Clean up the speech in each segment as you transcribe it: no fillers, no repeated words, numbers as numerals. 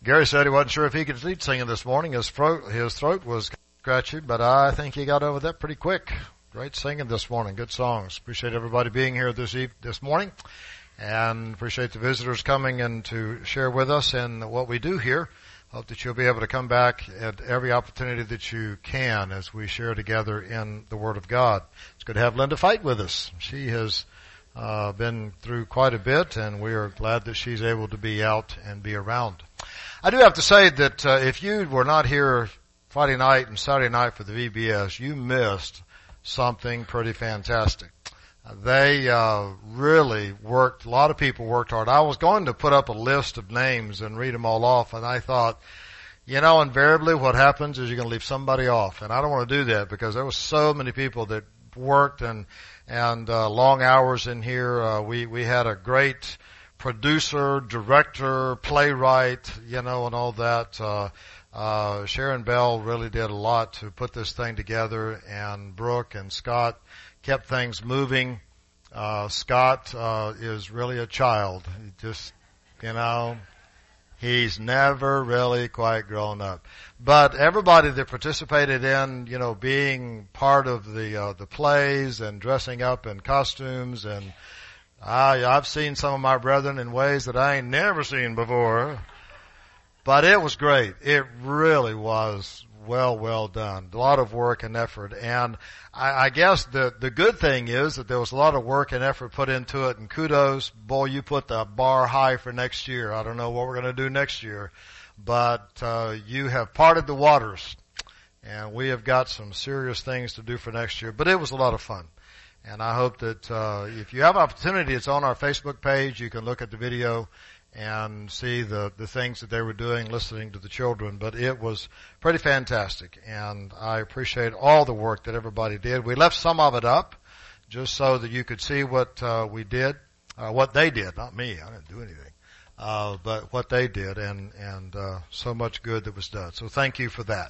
Gary said he wasn't sure if he could lead singing this morning. His throat was scratchy, but I think he got over that pretty quick. Great singing this morning. Good songs. Appreciate everybody being here this morning, and appreciate the visitors coming in to share with us in what we do here. Hope that you'll be able to come back at every opportunity that you can as we share together in the Word of God. It's good to have Linda Fight with us. She has been through quite a bit, and we are glad that she's able to be out and be around. I do have to say that if you were not here Friday night and Saturday night for the VBS, you missed something pretty fantastic. They really worked, a lot of people worked hard. I was going to put up a list of names and read them all off, and I thought, invariably what happens is you're going to leave somebody off, and I don't want to do that because there were so many people that worked and long hours in here. We had a great producer, director, playwright, and all that. Sharon Bell really did a lot to put this thing together, and Brooke and Scott kept things moving. Scott is really a child. He just, he's never really quite grown up. But everybody that participated in, being part of the plays and dressing up in costumes, and I've seen some of my brethren in ways that I ain't never seen before. But it was great. It really was well done. A lot of work and effort. And I guess the good thing is that there was a lot of work and effort put into it, and kudos. Boy, you put the bar high for next year. I don't know what we're going to do next year, but you have parted the waters, and we have got some serious things to do for next year. But it was a lot of fun. And I hope that if you have opportunity, it's on our Facebook page. You can look at the video and see the things that they were doing, listening to the children. But it was pretty fantastic, and I appreciate all the work that everybody did. We left some of it up just so that you could see what we did, what they did, not me. I didn't do anything. But what they did, and so much good that was done. So thank you for that.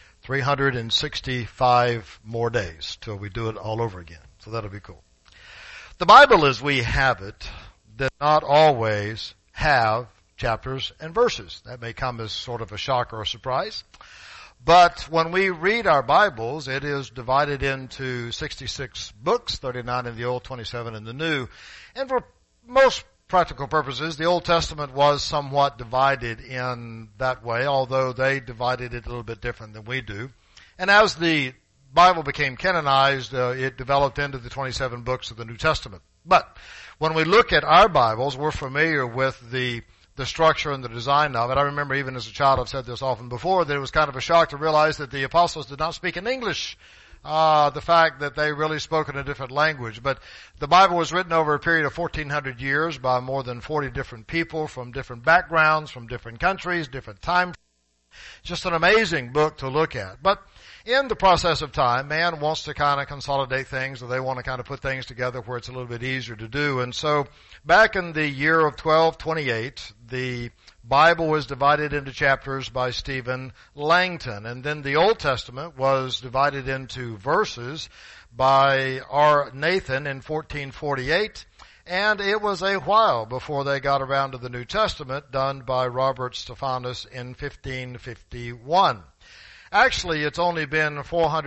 365 more days till we do it all over again. So that'll be cool. The Bible as we have it does not always have chapters and verses. That may come as sort of a shock or a surprise. But when we read our Bibles, it is divided into 66 books, 39 in the Old, 27 in the New. And for most practical purposes, the Old Testament was somewhat divided in that way, although they divided it a little bit different than we do. And as the Bible became canonized, it developed into the 27 books of the New Testament. But when we look at our Bibles, we're familiar with the structure and the design of it. I remember even as a child, I've said this often before, that it was kind of a shock to realize that the apostles did not speak in English. The fact that they really spoke in a different language. But the Bible was written over a period of 1,400 years by more than 40 different people from different backgrounds, from different countries, different time. Just an amazing book to look at. But in the process of time, man wants to kind of consolidate things, or they want to kind of put things together where it's a little bit easier to do. And so back in the year of 1228, the Bible was divided into chapters by Stephen Langton. And then the Old Testament was divided into verses by R. Nathan in 1448. And it was a while before they got around to the New Testament, done by Robert Stephanus in 1551. Actually, it's only been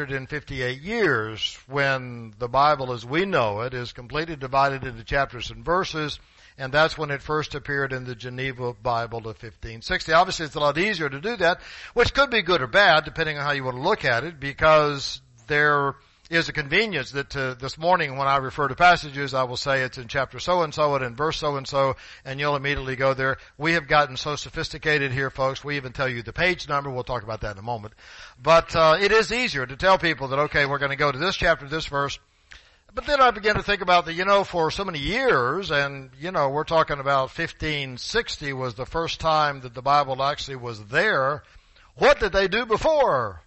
458 years when the Bible as we know it is completely divided into chapters and verses, and that's when it first appeared in the Geneva Bible of 1560. Obviously, it's a lot easier to do that, which could be good or bad, depending on how you want to look at it, because there is a convenience that this morning when I refer to passages, I will say it's in chapter so-and-so and in verse so-and-so, and you'll immediately go there. We have gotten so sophisticated here, folks, we even tell you the page number. We'll talk about that in a moment. But it is easier to tell people that, okay, we're going to go to this chapter, this verse. But then I began to think about that, for so many years, and, we're talking about 1560 was the first time that the Bible actually was there. What did they do before?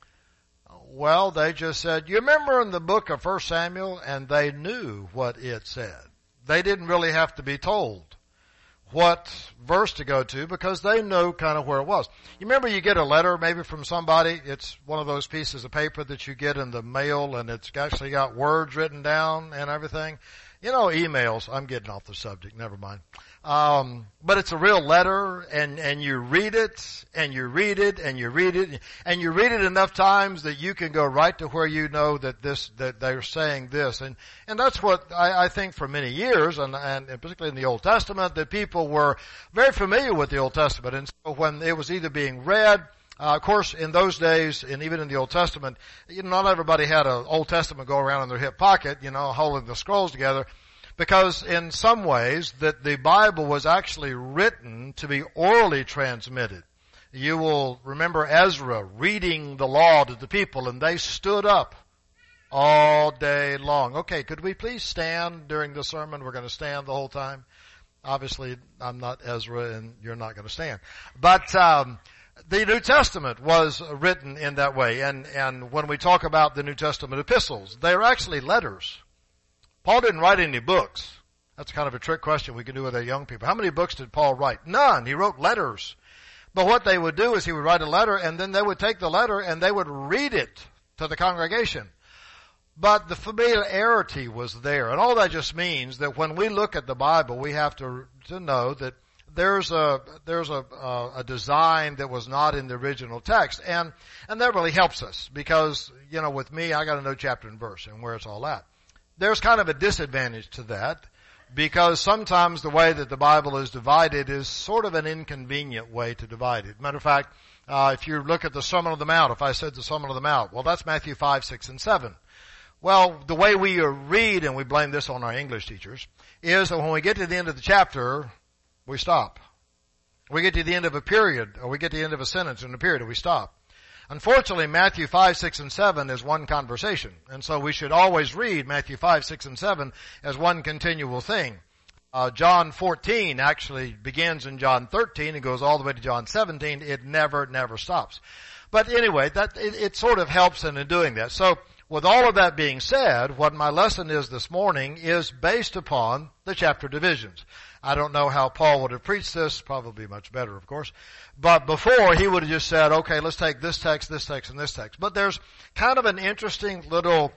Well, they just said, you remember in the book of 1 Samuel? And they knew what it said. They didn't really have to be told what verse to go to because they know kind of where it was. You remember you get a letter maybe from somebody. It's one of those pieces of paper that you get in the mail and it's actually got words written down and everything. Emails. I'm getting off the subject. Never mind. But it's a real letter, and you read it, and you read it, and you read it, and you read it enough times that you can go right to where you know that they're saying this. And that's what I think for many years, and particularly in the Old Testament, that people were very familiar with the Old Testament. And so when it was either being read, of course, in those days, and even in the Old Testament, not everybody had an Old Testament go around in their hip pocket, holding the scrolls together. Because in some ways that the Bible was actually written to be orally transmitted. You will remember Ezra reading the law to the people, and they stood up all day long. Okay, could we please stand during the sermon? We're going to stand the whole time. Obviously, I'm not Ezra, and you're not going to stand. But the New Testament was written in that way. And when we talk about the New Testament epistles, they're actually letters. Paul didn't write any books. That's kind of a trick question we can do with our young people. How many books did Paul write? None. He wrote letters. But what they would do is he would write a letter, and then they would take the letter and they would read it to the congregation. But the familiarity was there. And all that just means that when we look at the Bible, we have to know that there's a design that was not in the original text. And that really helps us because, with me, I got to know chapter and verse and where it's all at. There's kind of a disadvantage to that because sometimes the way that the Bible is divided is sort of an inconvenient way to divide it. Matter of fact, if you look at the Sermon on the Mount, if I said the Sermon on the Mount, well, that's Matthew 5, 6, and 7. Well, the way we read, and we blame this on our English teachers, is that when we get to the end of the chapter, we stop. We get to the end of a period, or we get to the end of a sentence in a period, and we stop. Unfortunately, Matthew 5, 6, and 7 is one conversation. And so we should always read Matthew 5, 6, and 7 as one continual thing. John 14 actually begins in John 13 and goes all the way to John 17. It never stops. But anyway, it sort of helps in doing that. So with all of that being said, what my lesson is this morning is based upon the chapter divisions. I don't know how Paul would have preached this, probably much better, of course. But before, he would have just said, okay, let's take this text, and this text. But there's kind of an interesting little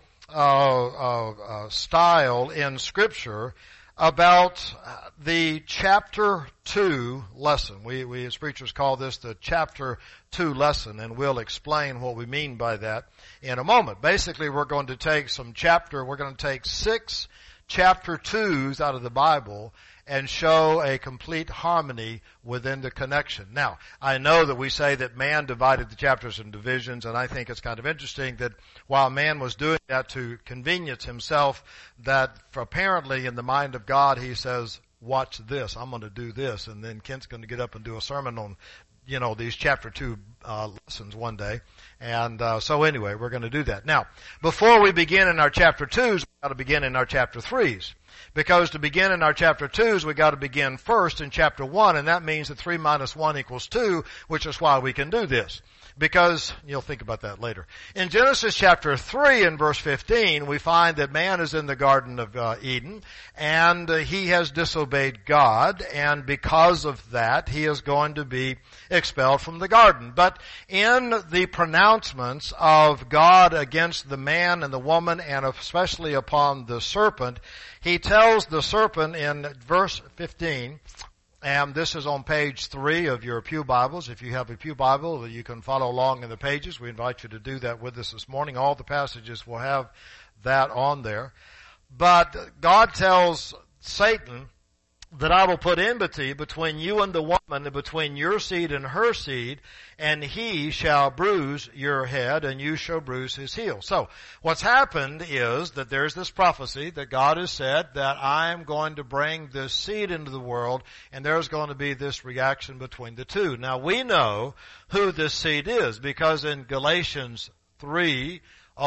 style in Scripture about the chapter 2 lesson. We as preachers call this the chapter 2 lesson, and we'll explain what we mean by that in a moment. Basically, we're going to take 6 chapter 2s out of the Bible and show a complete harmony within the connection. Now, I know that we say that man divided the chapters in divisions, and I think it's kind of interesting that while man was doing that to convenience himself, that apparently in the mind of God he says, watch this, I'm going to do this, and then Kent's going to get up and do a sermon on these chapter 2 lessons one day. And so anyway, we're going to do that. Now, before we begin in our chapter 2s, we've got to begin in our chapter 3s. Because to begin in our chapter 2s, we've got to begin first in chapter 1, and that means that 3 minus 1 equals 2, which is why we can do this. Because, you'll think about that later. In Genesis chapter 3 and verse 15, we find that man is in the Garden of Eden, and he has disobeyed God, and because of that, he is going to be expelled from the garden. But in the pronouncements of God against the man and the woman, and especially upon the serpent, he tells the serpent in verse 15, and this is on page 3 of your Pew Bibles. If you have a Pew Bible, you can follow along in the pages. We invite you to do that with us this morning. All the passages will have that on there. But God tells Satan that I will put enmity between you and the woman, and between your seed and her seed, and he shall bruise your head, and you shall bruise his heel. So, what's happened is that there's this prophecy that God has said that I am going to bring this seed into the world, and there's going to be this reaction between the two. Now, we know who this seed is, because in Galatians 3,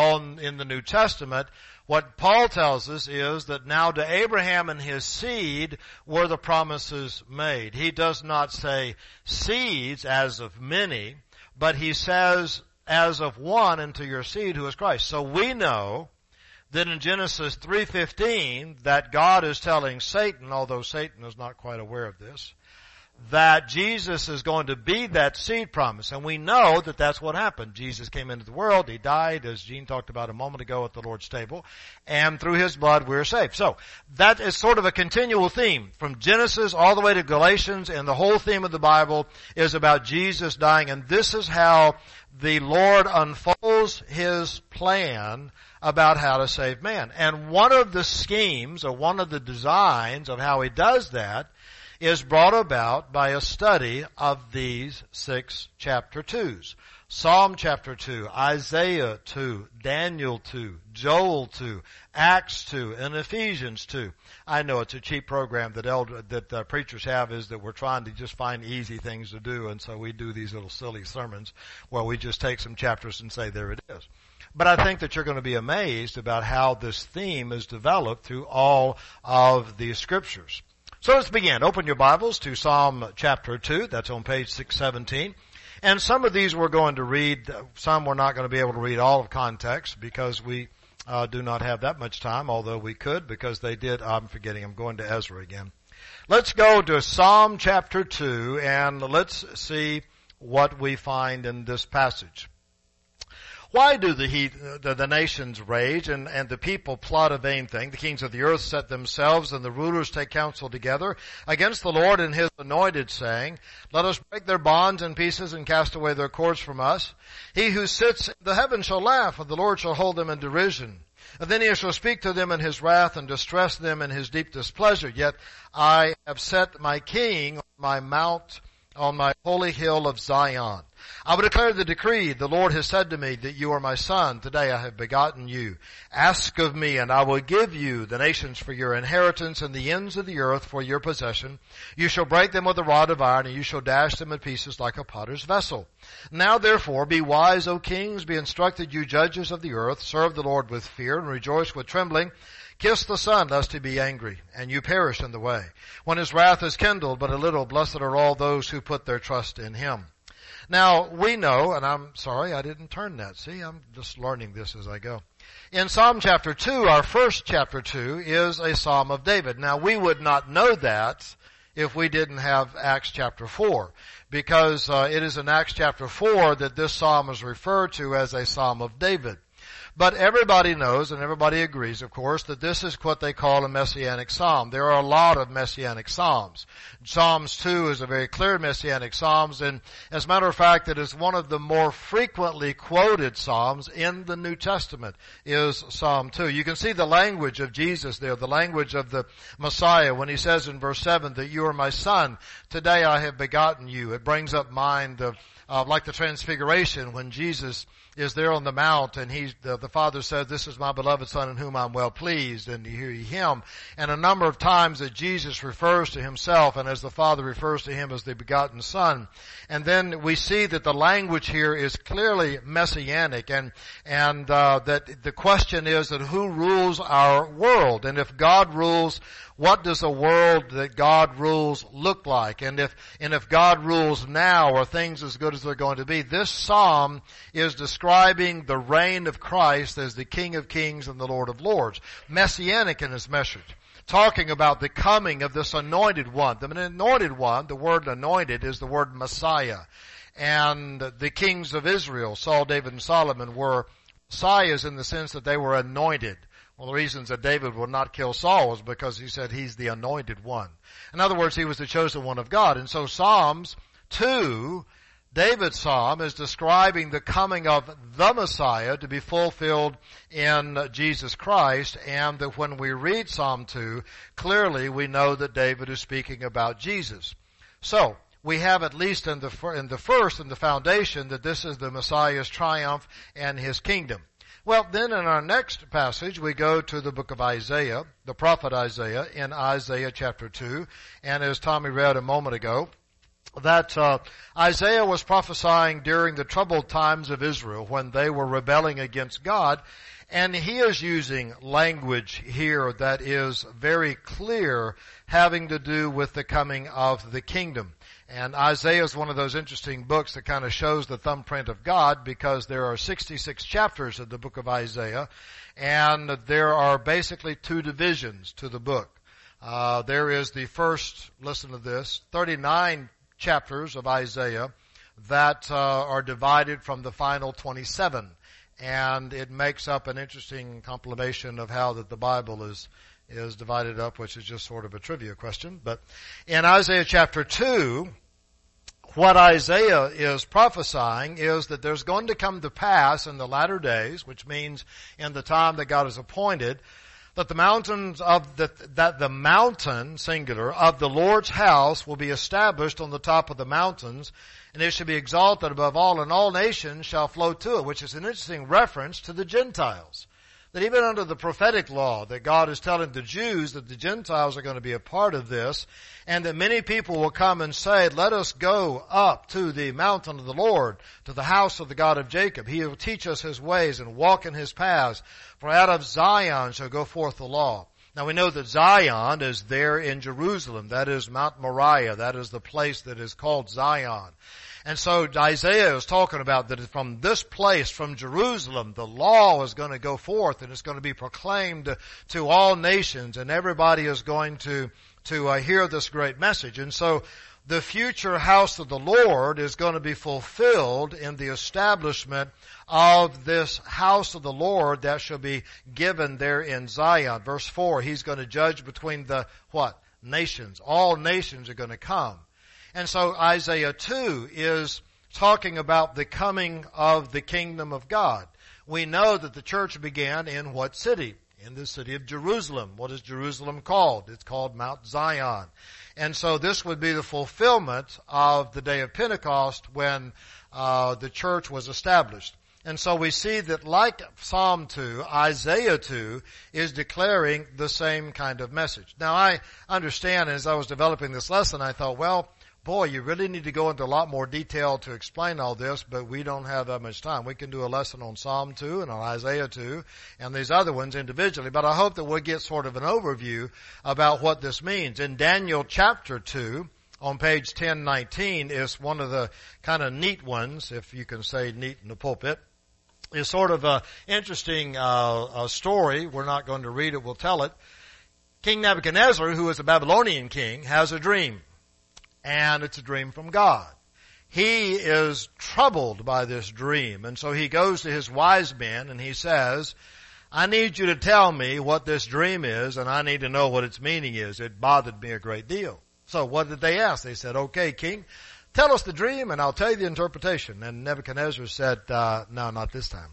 in the New Testament, what Paul tells us is that now to Abraham and his seed were the promises made. He does not say seeds as of many, but he says as of one, and to your seed who is Christ. So we know that in Genesis 3:15 that God is telling Satan, although Satan is not quite aware of this, that Jesus is going to be that seed promise. And we know that that's what happened. Jesus came into the world. He died, as Gene talked about a moment ago at the Lord's table. And through His blood we're saved. So that is sort of a continual theme from Genesis all the way to Galatians. And the whole theme of the Bible is about Jesus dying. And this is how the Lord unfolds His plan about how to save man. And one of the schemes, or one of the designs of how He does that, is brought about by a study of these 6 chapter 2s. Psalm chapter 2, Isaiah 2, Daniel 2, Joel 2, Acts 2, and Ephesians 2. I know it's a cheap program that preachers have, is that we're trying to just find easy things to do, and so we do these little silly sermons where we just take some chapters and say, there it is. But I think that you're going to be amazed about how this theme is developed through all of the scriptures. So let's begin. Open your Bibles to Psalm chapter 2. That's on page 617. And some of these we're going to read. Some we're not going to be able to read all of context because we do not have that much time, although we could, because they did. I'm going to Ezra again. Let's go to Psalm chapter 2 and let's see what we find in this passage. Why do the nations rage and the people plot a vain thing? The kings of the earth set themselves and the rulers take counsel together against the Lord and His anointed, saying, let us break their bonds in pieces and cast away their cords from us. He who sits in the heavens shall laugh, and the Lord shall hold them in derision. And then He shall speak to them in His wrath and distress them in His deep displeasure. Yet I have set my king on my mount, on my holy hill of Zion. I will declare the decree. The Lord has said to me that you are my son. Today I have begotten you. Ask of me, and I will give you the nations for your inheritance and the ends of the earth for your possession. You shall break them with a rod of iron, and you shall dash them in pieces like a potter's vessel. Now therefore be wise, O kings, be instructed, you judges of the earth. Serve the Lord with fear and rejoice with trembling. Kiss the Son, lest He be angry, and you perish in the way. When His wrath is kindled but a little, blessed are all those who put their trust in Him. Now, we know, and I'm sorry I didn't turn that. See, I'm just learning this as I go. In Psalm chapter 2, our first chapter 2, is a Psalm of David. Now, we would not know that if we didn't have Acts chapter 4, because it is in Acts chapter 4 that this psalm is referred to as a Psalm of David. But everybody knows, and everybody agrees, of course, that this is what they call a messianic psalm. There are a lot of messianic psalms. Psalms 2 is a very clear messianic psalm, and as a matter of fact, it is one of the more frequently quoted psalms in the New Testament, is Psalm 2. You can see the language of Jesus there, the language of the Messiah, when He says in verse 7 that you are my son, today I have begotten you. It brings up mind of like the transfiguration when Jesus is there on the mount and the Father says, this is my beloved Son in whom I'm well pleased, and you hear Him. And a number of times that Jesus refers to Himself and as the Father refers to Him as the begotten Son. And then we see that the language here is clearly messianic and that the question is that who rules our world? And if God rules, what does a world that God rules look like? And if God rules now, are things as good as they're going to be? This psalm is describing the reign of Christ as the King of Kings and the Lord of Lords. Messianic in its message. Talking about the coming of this anointed one. The anointed one, the word anointed is the word Messiah. And the kings of Israel, Saul, David, and Solomon, were Messiahs in the sense that they were anointed. One of the reasons that David would not kill Saul was because he said he's the anointed one. In other words, he was the chosen one of God. And so Psalms 2, David's psalm, is describing the coming of the Messiah to be fulfilled in Jesus Christ. And that when we read Psalm 2, clearly we know that David is speaking about Jesus. So, we have at least in the foundation that this is the Messiah's triumph and His kingdom. Well, then in our next passage, we go to the book of Isaiah, the prophet Isaiah, in Isaiah chapter 2. And as Tommy read a moment ago, that Isaiah was prophesying during the troubled times of Israel when they were rebelling against God. And he is using language here that is very clear, having to do with the coming of the kingdom. And Isaiah is one of those interesting books that kind of shows the thumbprint of God, because there are 66 chapters of the book of Isaiah, and there are basically 2 divisions to the book. There is the first, listen to this, 39 chapters of Isaiah that are divided from the final 27. And it makes up an interesting compilation of how that the Bible is divided up, which is just sort of a trivia question. But in Isaiah chapter 2, what Isaiah is prophesying is that there's going to come to pass in the latter days, which means in the time that God has appointed, that the mountain, singular, of the Lord's house will be established on the top of the mountains, and it shall be exalted above all, and all nations shall flow to it, which is an interesting reference to the Gentiles. That even under the prophetic law, that God is telling the Jews that the Gentiles are going to be a part of this, and that many people will come and say, let us go up to the mountain of the Lord, to the house of the God of Jacob. He will teach us his ways and walk in his paths, for out of Zion shall go forth the law. Now we know that Zion is there in Jerusalem. That is Mount Moriah. That is the place that is called Zion. And so Isaiah is talking about that from this place, from Jerusalem, the law is going to go forth and it's going to be proclaimed to all nations, and everybody is going to hear this great message. And so the future house of the Lord is going to be fulfilled in the establishment of this house of the Lord that shall be given there in Zion. Verse 4, he's going to judge between the what? Nations. All nations are going to come. And so Isaiah 2 is talking about the coming of the kingdom of God. We know that the church began in what city? In the city of Jerusalem. What is Jerusalem called? It's called Mount Zion. And so this would be the fulfillment of the day of Pentecost when the church was established. And so we see that like Psalm 2, Isaiah 2 is declaring the same kind of message. Now I understand, as I was developing this lesson, I thought, well, boy, you really need to go into a lot more detail to explain all this, but we don't have that much time. We can do a lesson on Psalm 2 and on Isaiah 2 and these other ones individually, but I hope that we'll get sort of an overview about what this means. In Daniel chapter 2, on page 1019, is one of the kind of neat ones, if you can say neat in the pulpit. It's sort of an interesting story. We're not going to read it, we'll tell it. King Nebuchadnezzar, who is a Babylonian king, has a dream. And it's a dream from God. He is troubled by this dream. And so he goes to his wise men and he says, I need you to tell me what this dream is, and I need to know what its meaning is. It bothered me a great deal. So what did they ask? They said, okay, king, tell us the dream and I'll tell you the interpretation. And Nebuchadnezzar said, no, not this time.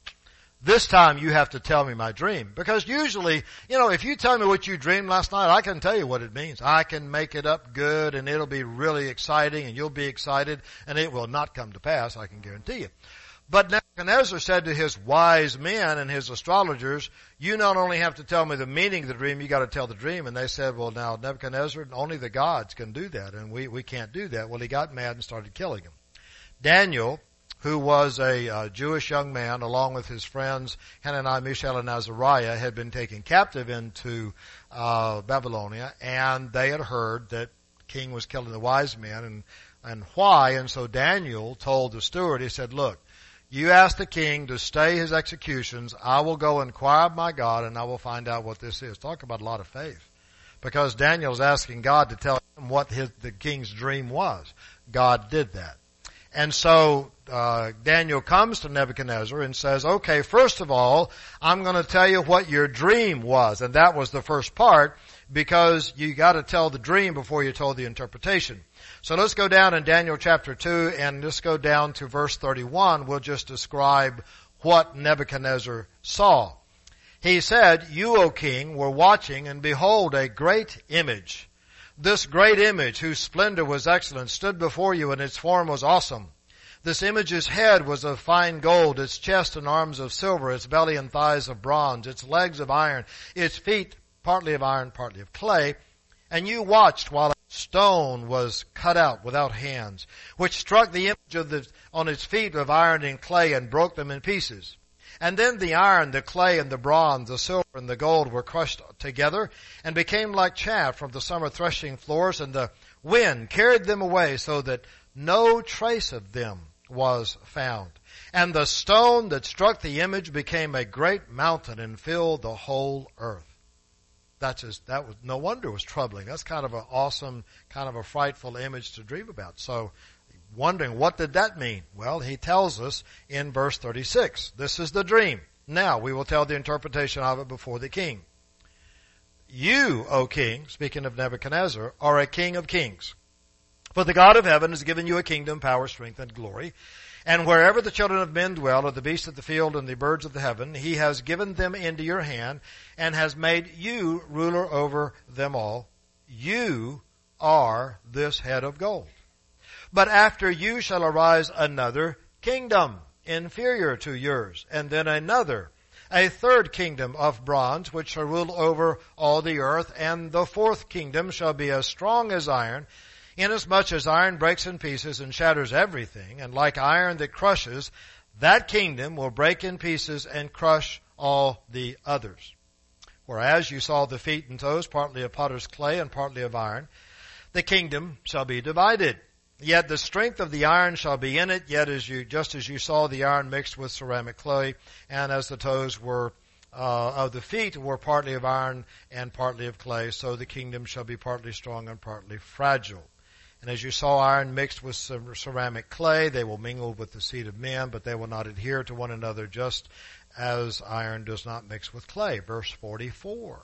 This time you have to tell me my dream. Because usually, if you tell me what you dreamed last night, I can tell you what it means. I can make it up good and it'll be really exciting and you'll be excited and it will not come to pass, I can guarantee you. But Nebuchadnezzar said to his wise men and his astrologers, you not only have to tell me the meaning of the dream, you got to tell the dream. And they said, well now Nebuchadnezzar, only the gods can do that and we can't do that. Well, he got mad and started killing him. Daniel, who was a Jewish young man, along with his friends Hananiah, Mishael, and Azariah, had been taken captive into Babylonia, and they had heard that the king was killing the wise men, and why. And so Daniel told the steward, he said, look, you ask the king to stay his executions. I will go inquire of my God, and I will find out what this is. Talk about a lot of faith. Because Daniel is asking God to tell him what the king's dream was. God did that. And so Daniel comes to Nebuchadnezzar and says, okay, first of all, I'm going to tell you what your dream was. And that was the first part, because you got to tell the dream before you told the interpretation. So let's go down in Daniel chapter 2 and let's go down to verse 31. We'll just describe what Nebuchadnezzar saw. He said, you, O king, were watching, and behold, a great image. This great image, whose splendor was excellent, stood before you, and its form was awesome. This image's head was of fine gold, its chest and arms of silver, its belly and thighs of bronze, its legs of iron, its feet partly of iron, partly of clay. And you watched while a stone was cut out without hands, which struck the image on its feet of iron and clay and broke them in pieces. And then the iron, the clay, and the bronze, the silver, and the gold were crushed together and became like chaff from the summer threshing floors, and the wind carried them away so that no trace of them was found. And the stone that struck the image became a great mountain and filled the whole earth. that was no wonder it was troubling. That's kind of an awesome, kind of a frightful image to dream about. So, wondering what did that mean? Well, he tells us in verse 36. This is the dream. Now we will tell the interpretation of it before the king. You, O king, speaking of Nebuchadnezzar, are a king of kings. For the God of heaven has given you a kingdom, power, strength, and glory. And wherever the children of men dwell, or the beasts of the field and the birds of the heaven, he has given them into your hand, and has made you ruler over them all. You are this head of gold. But after you shall arise another kingdom, inferior to yours, and then another, a third kingdom of bronze, which shall rule over all the earth, and the fourth kingdom shall be as strong as iron, inasmuch as iron breaks in pieces and shatters everything, and like iron that crushes, that kingdom will break in pieces and crush all the others. Whereas you saw the feet and toes, partly of potter's clay and partly of iron, the kingdom shall be divided. Yet the strength of the iron shall be in it, yet just as you saw the iron mixed with ceramic clay, and as the toes were of the feet were partly of iron and partly of clay, so the kingdom shall be partly strong and partly fragile. And as you saw iron mixed with ceramic clay, they will mingle with the seed of men, but they will not adhere to one another, just as iron does not mix with clay. Verse 44.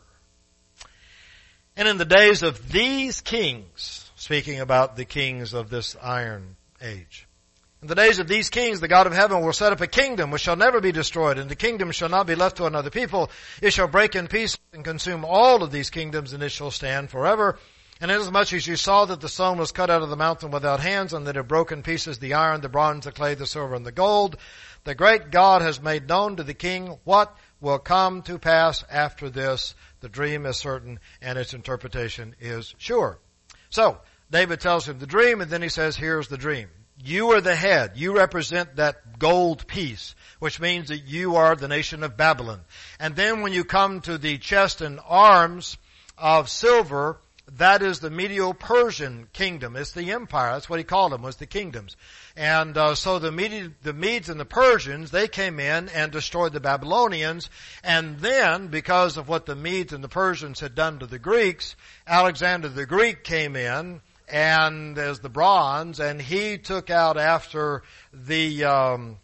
And in the days of these kings, speaking about the kings of this iron age, in the days of these kings, the God of heaven will set up a kingdom which shall never be destroyed, and the kingdom shall not be left to another people. It shall break in pieces and consume all of these kingdoms, and it shall stand forever. And inasmuch as you saw that the stone was cut out of the mountain without hands, and that it broke in pieces the iron, the bronze, the clay, the silver, and the gold, the great God has made known to the king what will come to pass after this. The dream is certain, and its interpretation is sure. So, David tells him the dream, and then he says, here's the dream. You are the head. You represent that gold piece, which means that you are the nation of Babylon. And then when you come to the chest and arms of silver, that is the Medo-Persian kingdom. It's the empire. That's what he called them, was the kingdoms. And so the Medes and the Persians, they came in and destroyed the Babylonians. And then, because of what the Medes and the Persians had done to the Greeks, Alexander the Greek came in and as the bronze, and he took out after the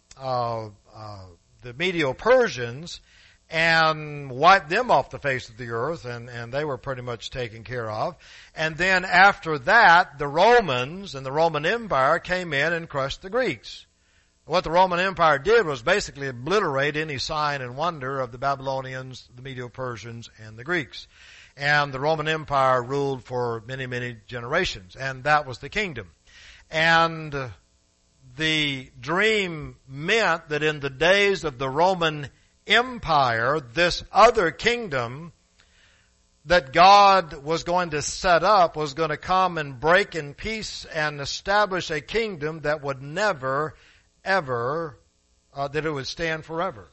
Medo-Persians and wiped them off the face of the earth, and they were pretty much taken care of. And then after that, the Romans and the Roman Empire came in and crushed the Greeks. What the Roman Empire did was basically obliterate any sign and wonder of the Babylonians, the Medo-Persians, and the Greeks. And the Roman Empire ruled for many, many generations, and that was the kingdom. And the dream meant that in the days of the Roman Empire, this other kingdom that God was going to set up was going to come and break in peace and establish a kingdom that would never, ever, that it would stand forever.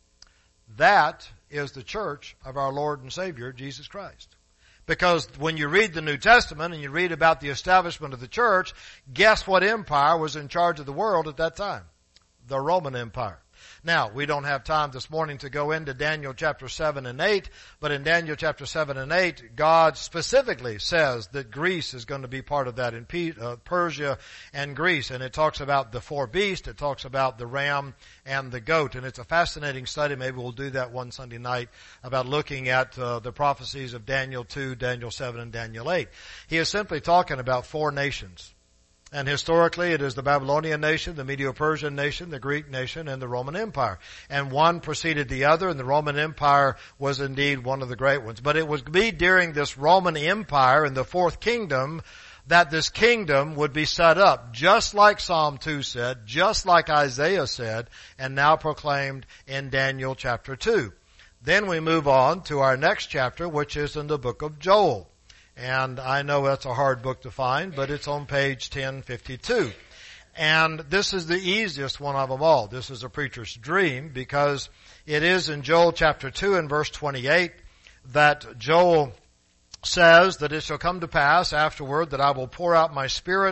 That is the church of our Lord and Savior, Jesus Christ. Because when you read the New Testament and you read about the establishment of the church, guess what empire was in charge of the world at that time? The Roman Empire. Now, we don't have time this morning to go into Daniel chapter 7 and 8, but in Daniel chapter 7 and 8, God specifically says that Greece is going to be part of that in Persia and Greece. And it talks about the four beasts, it talks about the ram and the goat. And it's a fascinating study. Maybe we'll do that one Sunday night about looking at the prophecies of Daniel 2, Daniel 7, and Daniel 8. He is simply talking about four nations. And historically, it is the Babylonian nation, the Medo-Persian nation, the Greek nation, and the Roman Empire. And one preceded the other, and the Roman Empire was indeed one of the great ones. But it would be during this Roman Empire in the fourth kingdom that this kingdom would be set up, just like Psalm 2 said, just like Isaiah said, and now proclaimed in Daniel chapter 2. Then we move on to our next chapter, which is in the book of Joel. And I know that's a hard book to find, but it's on page 1052. And this is the easiest one of them all. This is a preacher's dream because it is in Joel chapter 2 and verse 28 that Joel says that it shall come to pass afterward that I will pour out my spirit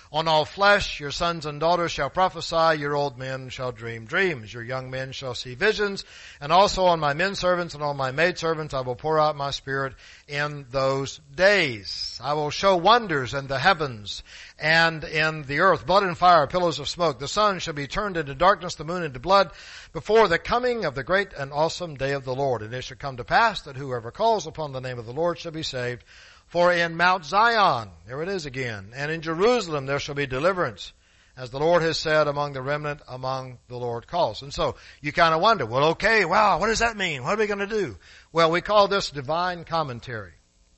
On all flesh, your sons and daughters shall prophesy, your old men shall dream dreams, your young men shall see visions, and also on my men servants and on my maidservants I will pour out my Spirit in those days. I will show wonders in the heavens and in the earth, blood and fire, pillars of smoke. The sun shall be turned into darkness, the moon into blood, before the coming of the great and awesome day of the Lord. And it shall come to pass that whoever calls upon the name of the Lord shall be saved. For in Mount Zion, there it is again, and in Jerusalem there shall be deliverance, as the Lord has said, among the remnant, among the Lord calls. And so you kind of wonder, well, okay, wow, what does that mean? What are we going to do? Well, we call this divine commentary.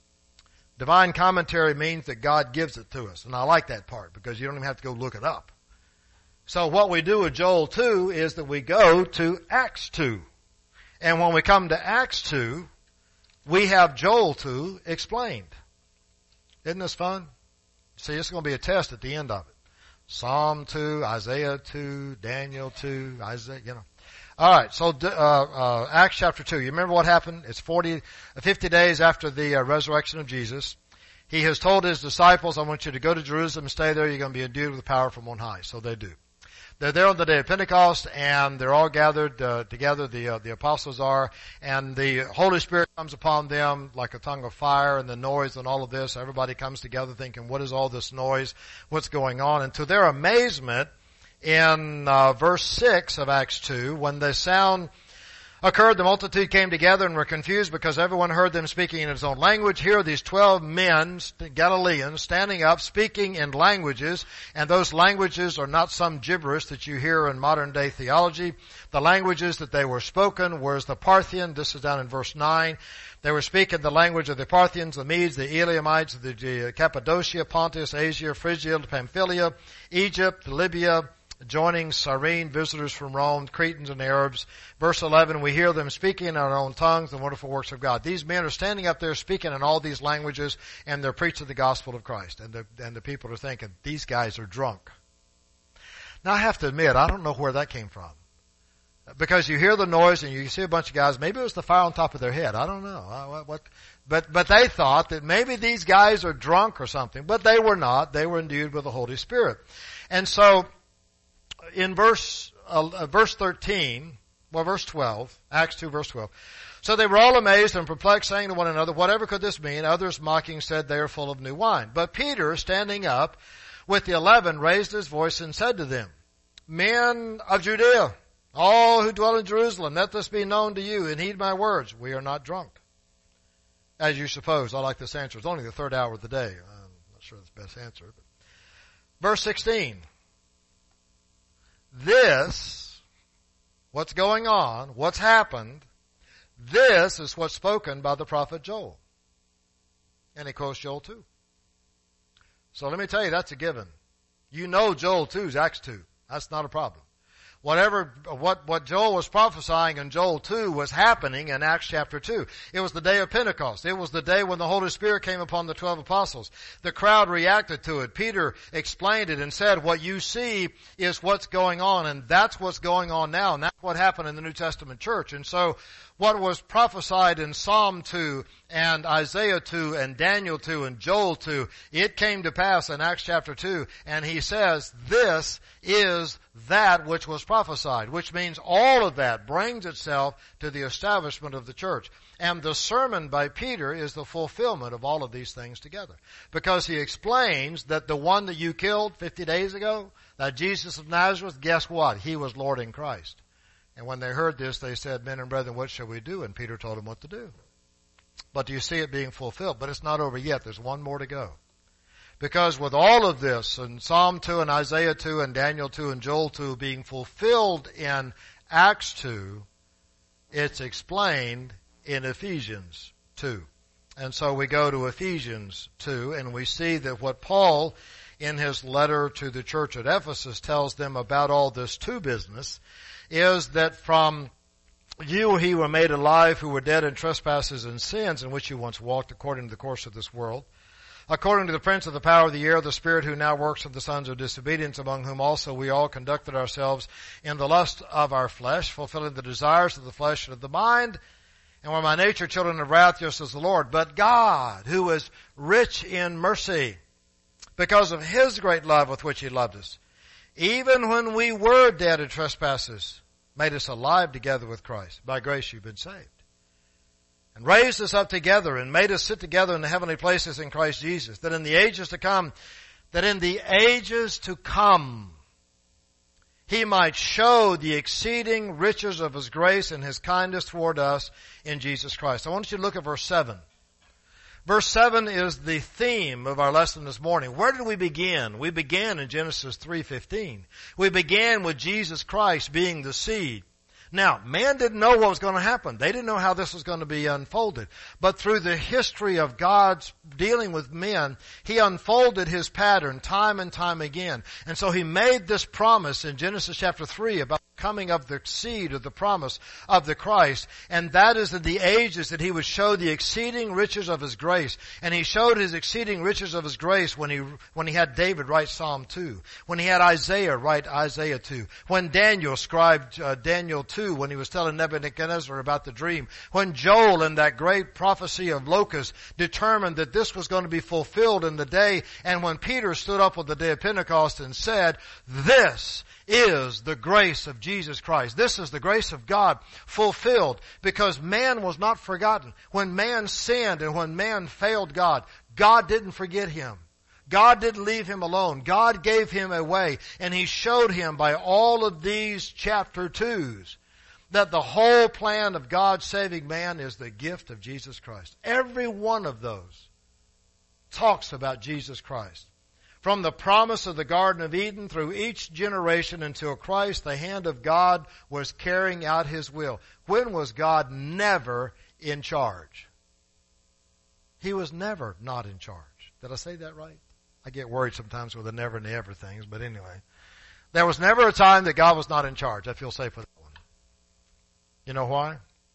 Divine commentary means that God gives it to us. And I like that part because you don't even have to go look it up. So what we do with Joel 2 is that we go to Acts 2. And when we come to Acts 2, we have Joel 2 explained. Isn't this fun? See, it's going to be a test at the end of it. Psalm 2, Isaiah 2, Daniel 2, Isaiah, you know. All right, so Acts chapter 2. You remember what happened? It's 50 days after the resurrection of Jesus. He has told his disciples, I want you to go to Jerusalem and stay there. You're going to be endued with power from on high. So they do. They're there on the day of Pentecost, and they're all gathered together, the apostles are, and the Holy Spirit comes upon them like a tongue of fire, and the noise and all of this. Everybody comes together thinking, what is all this noise? What's going on? And to their amazement, in verse 6 of Acts 2, when the sound occurred, the multitude came together and were confused because everyone heard them speaking in his own language. Here are these 12 men, Galileans, standing up, speaking in languages, and those languages are not some gibberish that you hear in modern day theology. The languages that they were spoken was the Parthian. This is down in verse 9. They were speaking the language of the Parthians, the Medes, the Elamites, the Cappadocia, Pontus, Asia, Phrygia, Pamphylia, Egypt, Libya, joining Cyrene, visitors from Rome, Cretans and Arabs. Verse 11, we hear them speaking in our own tongues the wonderful works of God. These men are standing up there speaking in all these languages, and they're preaching the gospel of Christ. And the people are thinking, these guys are drunk. Now I have to admit, I don't know where that came from. Because you hear the noise and you see a bunch of guys, maybe it was the fire on top of their head. I don't know. But they thought that maybe these guys are drunk or something. But they were not. They were endued with the Holy Spirit. And so, in verse 13, well, verse 12, Acts 2, verse 12. So they were all amazed and perplexed, saying to one another, whatever could this mean? Others mocking said, they are full of new wine. But Peter, standing up with the 11, raised his voice and said to them, men of Judea, all who dwell in Jerusalem, let this be known to you, and heed my words. We are not drunk, as you suppose. I like this answer. It's only the third hour of the day. I'm not sure that's the best answer. But. Verse 16. This, what's going on, what's happened, this is what's spoken by the prophet Joel. And he quotes Joel 2. So let me tell you, that's a given. You know Joel 2 is Acts 2. That's not a problem. What Joel was prophesying in Joel 2 was happening in Acts chapter 2. It was the day of Pentecost. It was the day when the Holy Spirit came upon the 12 apostles. The crowd reacted to it. Peter explained it and said, what you see is what's going on, and that's what's going on now, and that's what happened in the New Testament church. And so, what was prophesied in Psalm 2 and Isaiah 2 and Daniel 2 and Joel 2, it came to pass in Acts chapter 2, and he says, this is that which was prophesied, which means all of that brings itself to the establishment of the church. And the sermon by Peter is the fulfillment of all of these things together. Because he explains that the one that you killed 50 days ago, that Jesus of Nazareth, guess what? He was Lord in Christ. And when they heard this, they said, men and brethren, what shall we do? And Peter told them what to do. But do you see it being fulfilled? But it's not over yet. There's one more to go. Because with all of this, and Psalm 2 and Isaiah 2 and Daniel 2 and Joel 2 being fulfilled in Acts 2, it's explained in Ephesians 2. And so we go to Ephesians 2, and we see that what Paul, in his letter to the church at Ephesus, tells them about all this 2 business, is that from you he were made alive who were dead in trespasses and sins in which you once walked according to the course of this world, according to the prince of the power of the air, the spirit who now works of the sons of disobedience, among whom also we all conducted ourselves in the lust of our flesh, fulfilling the desires of the flesh and of the mind, and were by nature children of wrath, just as the Lord. But God, who is rich in mercy, because of His great love with which He loved us, even when we were dead in trespasses, made us alive together with Christ. By grace you've been saved. And raised us up together and made us sit together in the heavenly places in Christ Jesus, that in the ages to come, He might show the exceeding riches of His grace and His kindness toward us in Jesus Christ. I want you to look at verse 7. Verse 7 is the theme of our lesson this morning. Where did we begin? We began in Genesis 3:15. We began with Jesus Christ being the seed. Now, man didn't know what was going to happen. They didn't know how this was going to be unfolded. But through the history of God's dealing with men, He unfolded His pattern time and time again. And so He made this promise in Genesis chapter 3 about the coming of the seed of the promise of the Christ. And that is in the ages that He would show the exceeding riches of His grace. And He showed His exceeding riches of His grace when He had David write Psalm 2. When He had Isaiah write Isaiah 2. When Daniel scribed Daniel 2. When he was telling Nebuchadnezzar about the dream. When Joel in that great prophecy of locusts determined that this was going to be fulfilled in the day. And when Peter stood up on the day of Pentecost and said, this is the grace of Jesus Christ. This is the grace of God fulfilled, because man was not forgotten. When man sinned and when man failed God, God didn't forget him. God didn't leave him alone. God gave him a way, and He showed him by all of these chapter 2s that the whole plan of God saving man is the gift of Jesus Christ. Every one of those talks about Jesus Christ. From the promise of the Garden of Eden through each generation until Christ, the hand of God was carrying out His will. When was God never in charge? He was never not in charge. Did I say that right? I get worried sometimes with the never and the ever things, but anyway. There was never a time that God was not in charge. I feel safe with that one. You know why?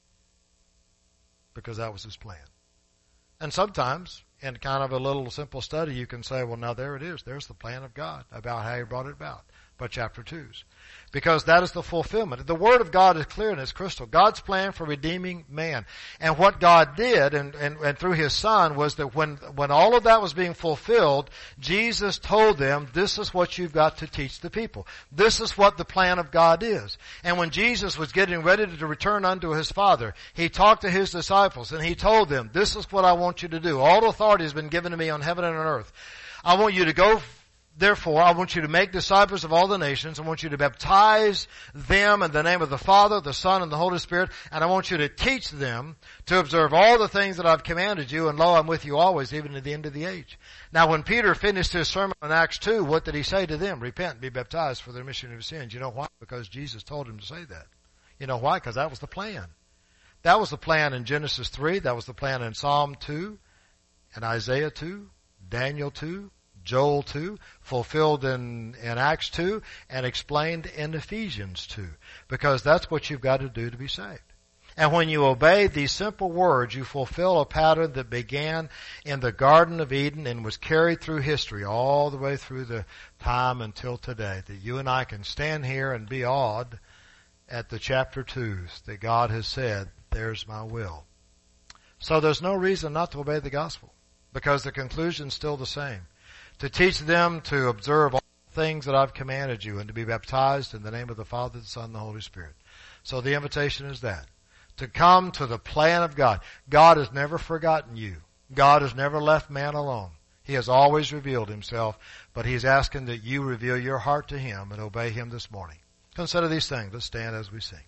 Because that was His plan. And sometimes, in kind of a little simple study, you can say, well, now there it is. There's the plan of God about how He brought it about by chapter 2s. Because that is the fulfillment. The Word of God is clear and it's crystal. God's plan for redeeming man. And what God did, and through His Son, was that when all of that was being fulfilled, Jesus told them, this is what you've got to teach the people. This is what the plan of God is. And when Jesus was getting ready to return unto His Father, He talked to His disciples and He told them, this is what I want you to do. All authority has been given to me on heaven and on earth. I want you to go. Therefore, I want you to make disciples of all the nations. I want you to baptize them in the name of the Father, the Son, and the Holy Spirit. And I want you to teach them to observe all the things that I've commanded you. And lo, I'm with you always, even to the end of the age. Now, when Peter finished his sermon in Acts 2, what did he say to them? Repent and be baptized for the remission of sins. You know why? Because Jesus told him to say that. You know why? Because that was the plan. That was the plan in Genesis 3. That was the plan in Psalm 2, and Isaiah 2, Daniel 2, Joel 2, fulfilled in Acts 2, and explained in Ephesians 2. Because that's what you've got to do to be saved. And when you obey these simple words, you fulfill a pattern that began in the Garden of Eden and was carried through history all the way through the time until today. That you and I can stand here and be awed at the chapter 2s that God has said, there's my will. So there's no reason not to obey the gospel, because the conclusion's still the same. To teach them to observe all things that I've commanded you, and to be baptized in the name of the Father, the Son, and the Holy Spirit. So the invitation is that. To come to the plan of God. God has never forgotten you. God has never left man alone. He has always revealed Himself, but He's asking that you reveal your heart to Him and obey Him this morning. Consider these things. Let's stand as we sing.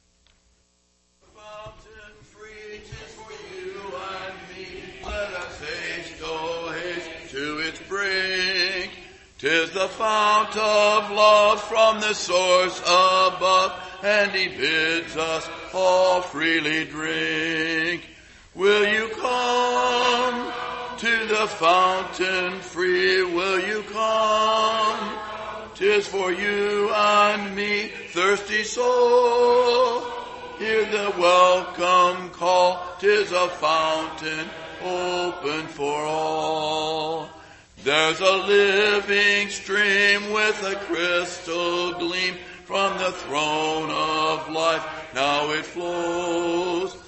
To its brink, 'tis the fount of love from the source above, and He bids us all freely drink. Will you come to the fountain free? Will you come? 'Tis for you and me, thirsty soul. Hear the welcome call. 'Tis a fountain open for all. There's a living stream with a crystal gleam from the throne of life. Now it flows